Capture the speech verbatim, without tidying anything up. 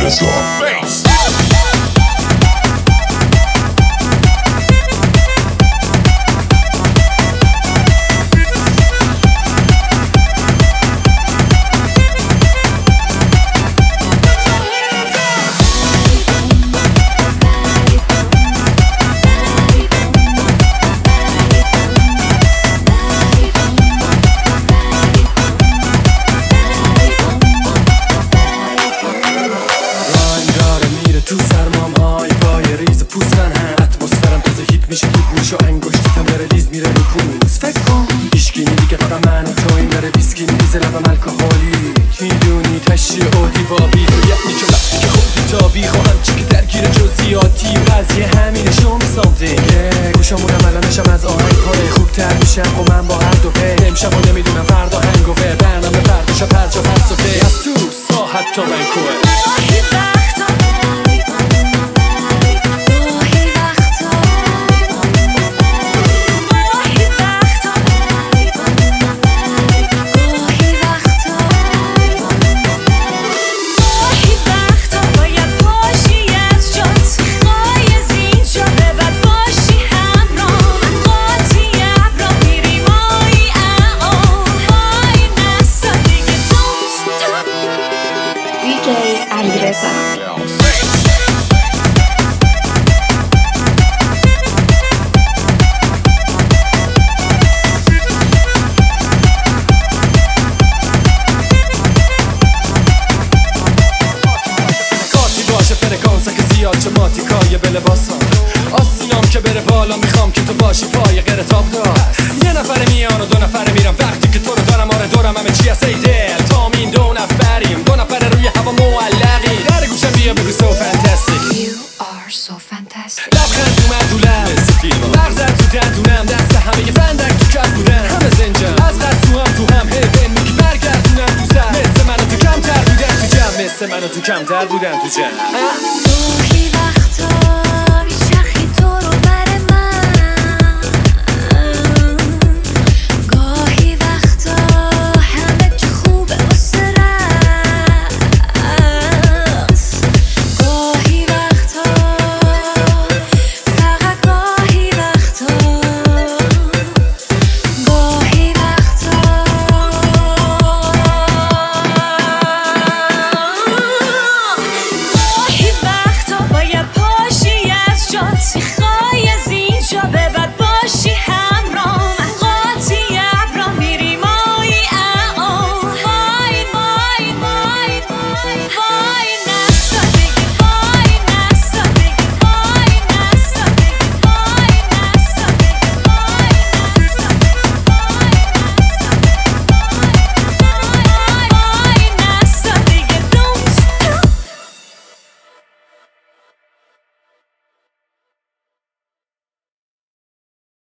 Let's go. Bass. میشه تو گوش و انگشتیتم داره لیز میره رو پوز. فکر کن ایشگینی دیگه فقط من و تو، این داره ویسکی میزه لبم الکحولی. میدونی تشریه اودی بابی تو یعنی که وقتی که خودی تابی خواهم چی که درگیر جزئیاتی قضیه همینه. show me something yeah. گوشامونم الانشم از آهنگ پاره خوبتر میشم و من با هر دو پی امشب و نمیدونم فردا هنگوور برنامه فرداشا پرجا فلسفه از تو ساحت تا منکوه. علیرضا کاتی باشه فرکانسا که زیاد چه ماتیکای به لباسم آسینام که بره بالا میخوام که تو باشی پای غیر تاب دار. یه نفر میان و دو نفر میرم وقتی که تو رو دارم آره دورم همه چی هست ای دل تام این دو نفریم دو نفر روی هوا معلقی در گوشم بیا بگو so fantastic You are so fantastic. لبخند تو مدولم مثل فیلم مغزت تو دندونم دست همه یه فندک تو کف بودن همه زنجم از قصد تو هم تو هم هی بین میگی برگردونم تو سر مثل منو تو کمتر بودن تو جمع مثل منو تو کمتر بودن تو جمع گاهی وقتا